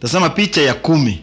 Tazama picha ya 10.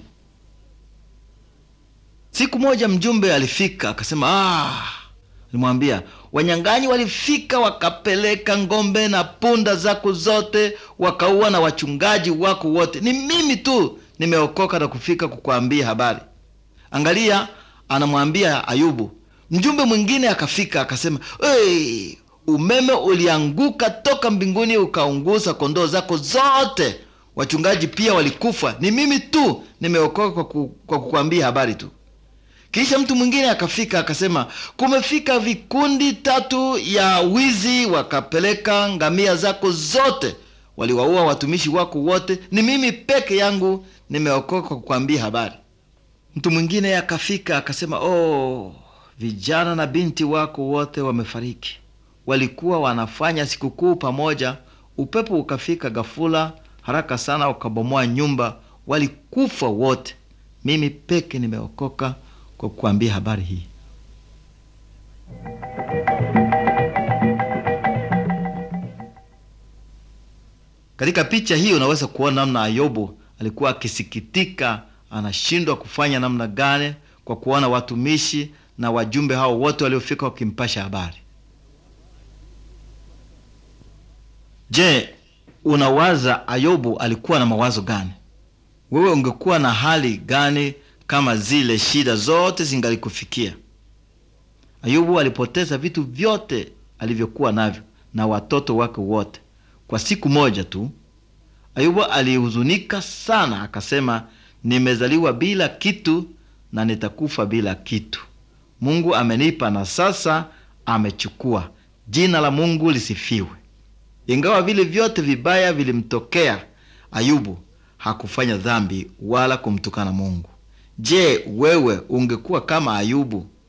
Siku moja mjumbe alifika akasema, alimwambia, wanyang'anyi walifika wakapeleka ngombe na punda zako zote, wakaua na wachungaji wako wote. Ni mimi tu nimeokoka na kufika kukuambia habari. Angalia, anamwambia Ayubu. Mjumbe mwingine akafika akasema, umeme ulianguka toka mbinguni ukaunguza kondoo zako zote, wachungaji pia walikufa. Ni mimi tu nimeokoka kwa kukuambia habari tu. Kisha mtu mwingine akafika akasema, kumefika vikundi 3 ya wizi wakapeleka ngamia zako zote, waliwaua watumishi wako wote. Ni mimi peke yangu nimeokoka kwa kukuambia habari. Mtu mwingine akafika akasema, vijana na binti wako wote wamefariki, walikuwa wanafanya sikukuu pamoja, upepo ukafika ghafula haraka sana ukabomoa nyumba, walikufa wote. Mimi peke nimeokoka kwa kukuambia habari hii. Katika picha hii unaweza kuona namna Ayubu alikuwa akisikitika, anashindwa kufanya namna gani kwa kuona watumishi na wajumbe hao wote waliofika wakimpasha habari. Je, unawaza Ayubu alikuwa na mawazo gani? Wewe ungekuwa na hali gani kama zile shida zote zingalikufikia? Ayubu alipoteza vitu vyote alivyokuwa navyo na watoto wake wote kwa siku moja tu. Ayubu alihuzunika sana, akasema, nimezaliwa bila kitu na nitakufa bila kitu. Mungu amenipa na sasa amechukua. Jina la Mungu lisifiwe. Ingawa vile vyote vibaya vilimtokea, Ayubu hakufanya dhambi wala kumtukana Mungu. Je, wewe ungekuwa kama Ayubu,